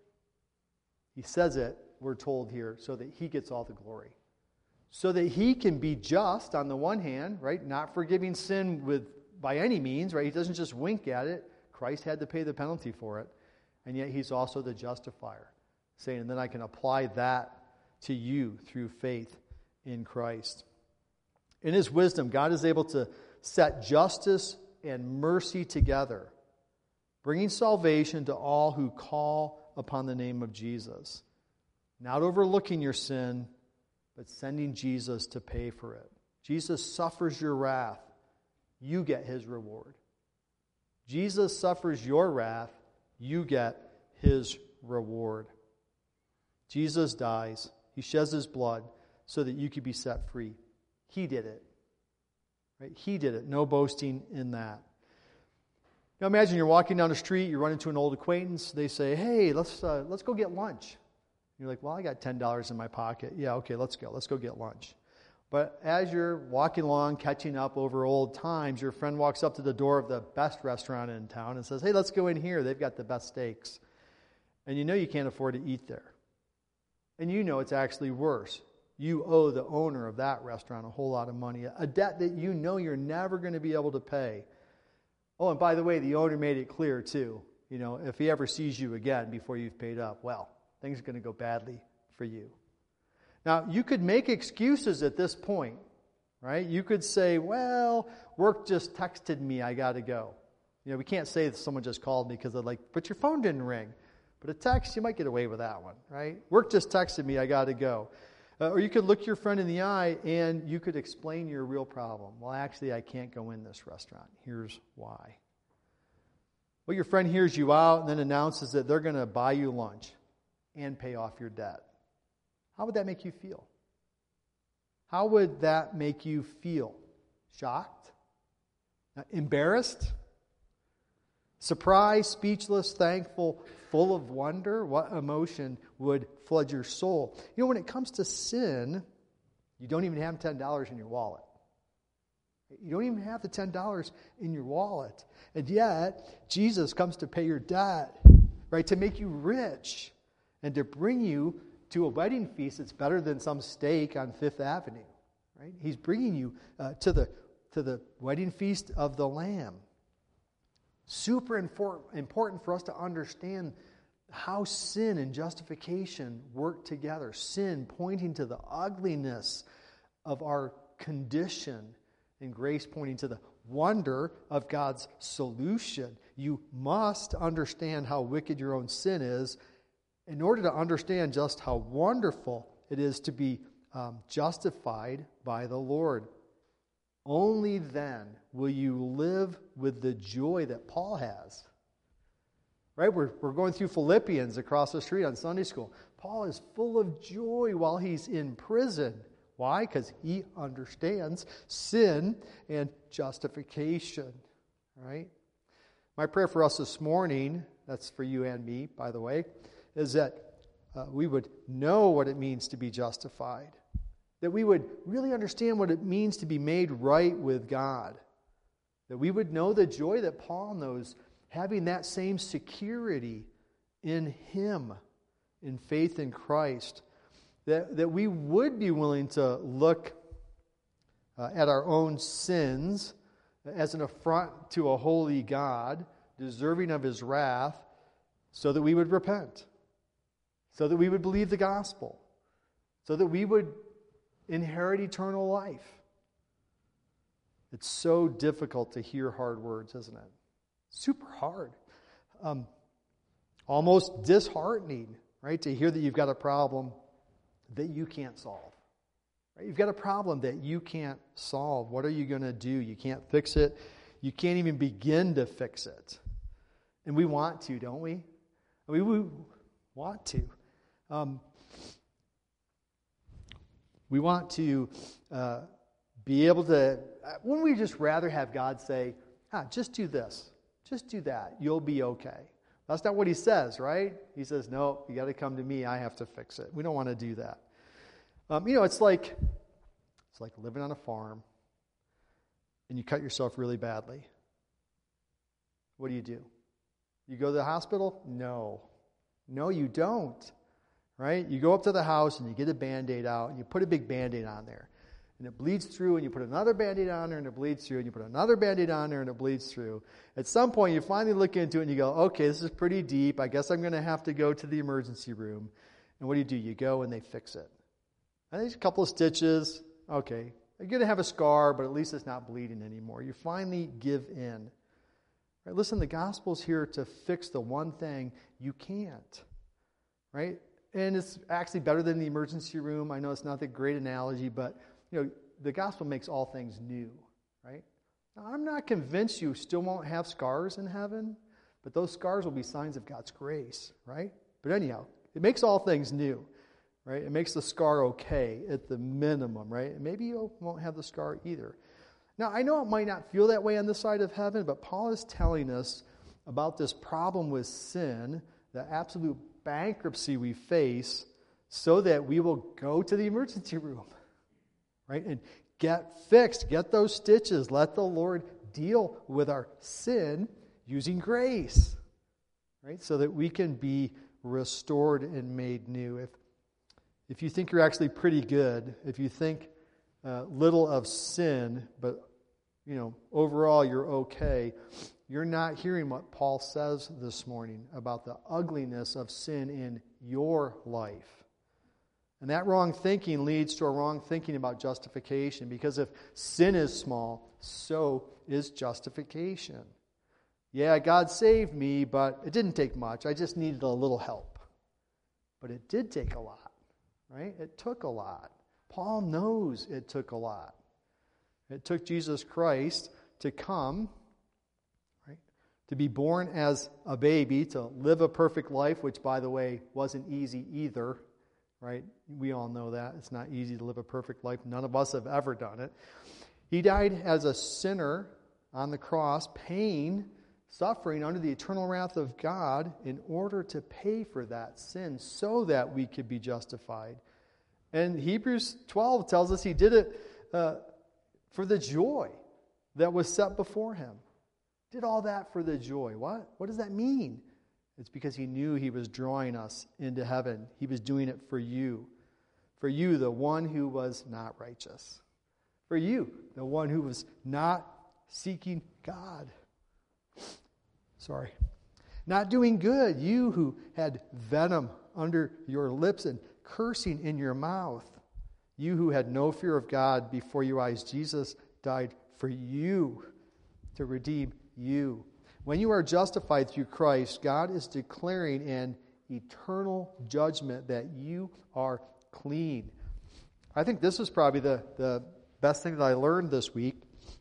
He says it, we're told here, so that he gets all the glory. So that he can be just on the one hand, right? Not forgiving sin with by any means, right? He doesn't just wink at it. Christ had to pay the penalty for it. And yet he's also the justifier. Saying, and then I can apply that to you through faith in Christ. In his wisdom, God is able to set justice and mercy together, bringing salvation to all who call upon the name of Jesus. Not overlooking your sin, but sending Jesus to pay for it. Jesus suffers your wrath. You get his reward. Jesus suffers your wrath. You get his reward. Jesus dies. He sheds his blood so that you could be set free. He did it. Right? He did it. No boasting in that. Now imagine you're walking down the street, you run into an old acquaintance, they say, hey, let's uh, let's go get lunch. You're like, well, I got ten dollars in my pocket. Yeah, okay, let's go. Let's go get lunch. But as you're walking along, catching up over old times, your friend walks up to the door of the best restaurant in town and says, hey, let's go in here. They've got the best steaks. And you know you can't afford to eat there. And you know it's actually worse. You owe the owner of that restaurant a whole lot of money, a debt that you know you're never going to be able to pay. Oh, and by the way, the owner made it clear too. You know, if he ever sees you again before you've paid up, well, things are going to go badly for you. Now, you could make excuses at this point, right? You could say, well, work just texted me, I got to go. You know, we can't say that someone just called me because they're like, but your phone didn't ring. But a text, you might get away with that one, right? Work just texted me, I got to go. Uh, or you could look your friend in the eye and you could explain your real problem. Well, actually, I can't go in this restaurant. Here's why. Well, your friend hears you out and then announces that they're going to buy you lunch and pay off your debt. How would that make you feel? How would that make you feel? Shocked? Embarrassed? Surprised, speechless, thankful, full of wonder? What emotion would flood your soul? You know, when it comes to sin, you don't even have ten dollars in your wallet. You don't even have the ten dollars in your wallet. And yet, Jesus comes to pay your debt, right? To make you rich and to bring you to a wedding feast that's better than some steak on Fifth Avenue, right? He's bringing you uh, to the to the wedding feast of the Lamb. Super important for us to understand how sin and justification work together. Sin pointing to the ugliness of our condition, and grace pointing to the wonder of God's solution. You must understand how wicked your own sin is in order to understand just how wonderful it is to be um, justified by the Lord. Only then will you live with the joy that Paul has. Right? We're, we're going through Philippians across the street on Sunday school. Paul is full of joy while he's in prison. Why? Because he understands sin and justification. Right? My prayer for us this morning, that's for you and me, by the way, is that uh, we would know what it means to be justified. That we would really understand what it means to be made right with God. That we would know the joy that Paul knows, having that same security in Him, in faith in Christ. That, that we would be willing to look uh, at our own sins as an affront to a holy God, deserving of His wrath, so that we would repent. So that we would believe the gospel. So that we would inherit eternal life. It's so difficult to hear hard words, isn't it? Super hard. Um, almost disheartening, right? To hear that you've got a problem that you can't solve. Right? You've got a problem that you can't solve. What are you going to do? You can't fix it. You can't even begin to fix it. And we want to, don't we? I mean, we want to. Um, We want to uh, be able to, wouldn't we just rather have God say, ah, just do this, just do that, you'll be okay. That's not what He says, right? He says, no, you got to come to me, I have to fix it. We don't want to do that. Um, you know, it's like, it's like living on a farm and you cut yourself really badly. What do you do? You go to the hospital? No. No, you don't. Right? You go up to the house and you get a Band-Aid out and you put a big Band-Aid on there. And it bleeds through and you put another Band-Aid on there and it bleeds through and you put another Band-Aid on there and it bleeds through. At some point you finally look into it and you go, okay, this is pretty deep. I guess I'm going to have to go to the emergency room. And what do you do? You go and they fix it. And there's a couple of stitches. Okay, you're going to have a scar, but at least it's not bleeding anymore. You finally give in. Right? Listen, the gospel's here to fix the one thing you can't. Right? And it's actually better than the emergency room. I know it's not the great analogy, but you know, the gospel makes all things new, right? Now, I'm not convinced you still won't have scars in heaven, but those scars will be signs of God's grace, right? But anyhow, it makes all things new, right? It makes the scar okay at the minimum, right? And maybe you won't have the scar either. Now, I know it might not feel that way on this side of heaven, but Paul is telling us about this problem with sin, the absolute bankruptcy we face, so that we will go to the emergency room, right? And get fixed, get those stitches. Let the Lord deal with our sin using grace, right? So that we can be restored and made new. If if you think you're actually pretty good, if you think uh, little of sin, but you know overall you're okay, you're not hearing what Paul says this morning about the ugliness of sin in your life. And that wrong thinking leads to a wrong thinking about justification, because if sin is small, so is justification. Yeah, God saved me, but it didn't take much. I just needed a little help. But it did take a lot. right? It took a lot. Paul knows it took a lot. It took Jesus Christ to come, right? To be born as a baby, to live a perfect life, which, by the way, wasn't easy either, right? We all know that. It's not easy to live a perfect life. None of us have ever done it. He died as a sinner on the cross, paying, suffering under the eternal wrath of God in order to pay for that sin so that we could be justified. And Hebrews twelve tells us he did it uh, for the joy that was set before him. Did all that for the joy. What? What does that mean? It's because he knew he was drawing us into heaven. He was doing it for you. For you, the one who was not righteous. For you, the one who was not seeking God. Sorry. Not doing good. You who had venom under your lips and cursing in your mouth. You who had no fear of God before your eyes. Jesus died for you to redeem you. When you are justified through Christ, God is declaring an eternal judgment that you are clean. I think this is probably the, the best thing that I learned this week,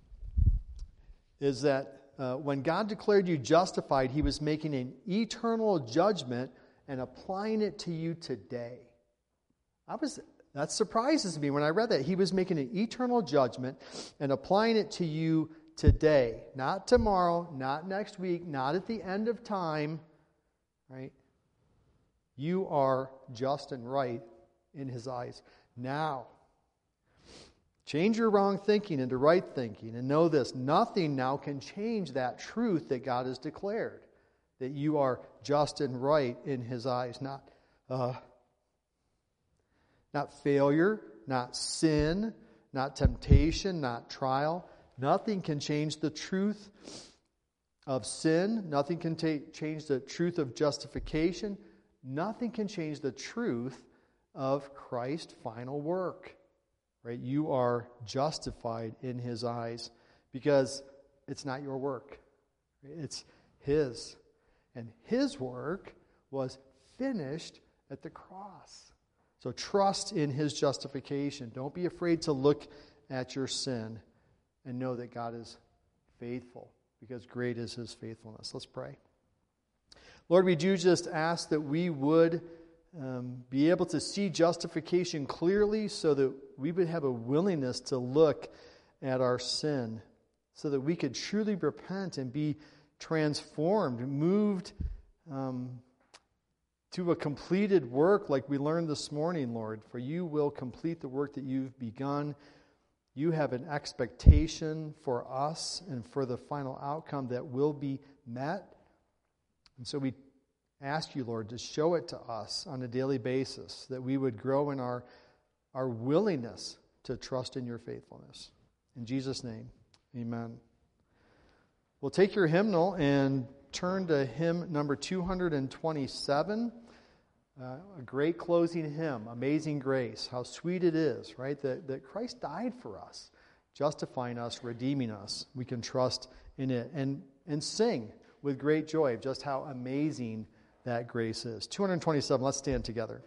is that uh, when God declared you justified, he was making an eternal judgment and applying it to you today. I was that surprises me when I read that. He was making an eternal judgment and applying it to you today. Not tomorrow, not next week, not at the end of time. Right? You are just and right in his eyes now. Change your wrong thinking into right thinking, and know this: nothing now can change that truth that God has declared, that you are just and right in his eyes. Not, uh, not failure, not sin, not temptation, not trial. Nothing can change the truth of sin. Nothing can ta- change the truth of justification. Nothing can change the truth of Christ's final work. Right? You are justified in his eyes because it's not your work. It's his. And his work was finished at the cross. So trust in his justification. Don't be afraid to look at your sin and know that God is faithful, because great is his faithfulness. Let's pray. Lord, we do just ask that we would Um, be able to see justification clearly, so that we would have a willingness to look at our sin, so that we could truly repent and be transformed, moved um, to a completed work like we learned this morning, Lord. For you will complete the work that you've begun. You have an expectation for us and for the final outcome that will be met. And so we ask you, Lord, to show it to us on a daily basis, that we would grow in our, our willingness to trust in your faithfulness. In Jesus' name, amen. We'll take your hymnal and turn to hymn number two twenty-seven, uh, a great closing hymn, Amazing Grace. How sweet it is, right, that, that Christ died for us, justifying us, redeeming us. We can trust in it and, and sing with great joy of just how amazing that grace is. two twenty-seven, let's stand together.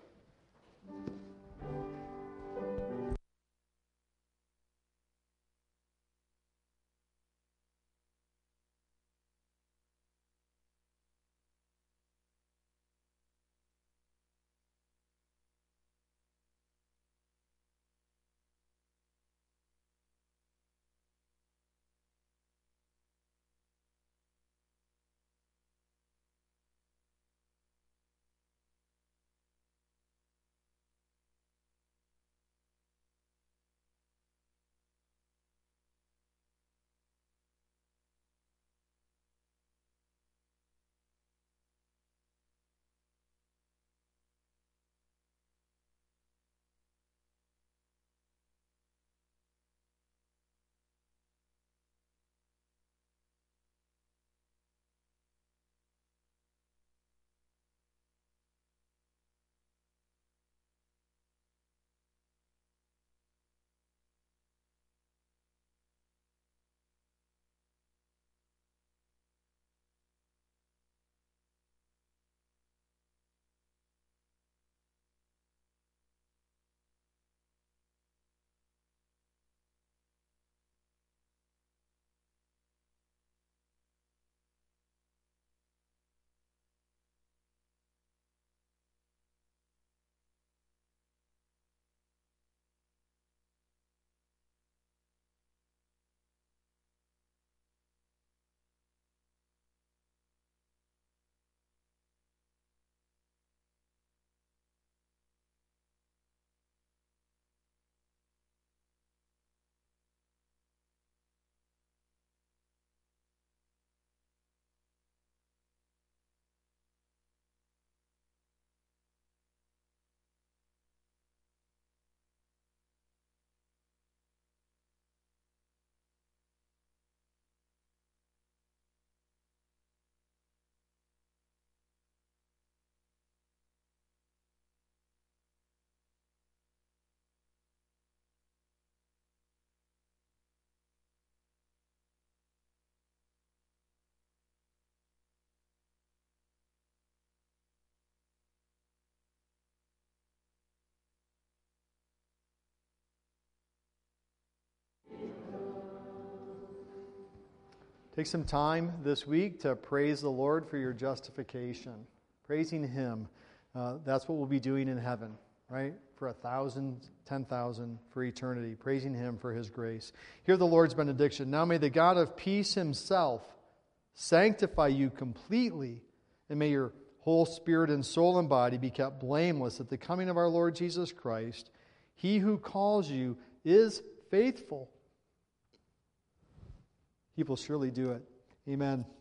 Take some time this week to praise the Lord for your justification. Praising Him. Uh, that's what we'll be doing in heaven, right? For a thousand, ten thousand, for eternity. Praising Him for His grace. Hear the Lord's benediction. Now may the God of peace Himself sanctify you completely, and may your whole spirit and soul and body be kept blameless at the coming of our Lord Jesus Christ. He who calls you is faithful. He will surely do it. Amen.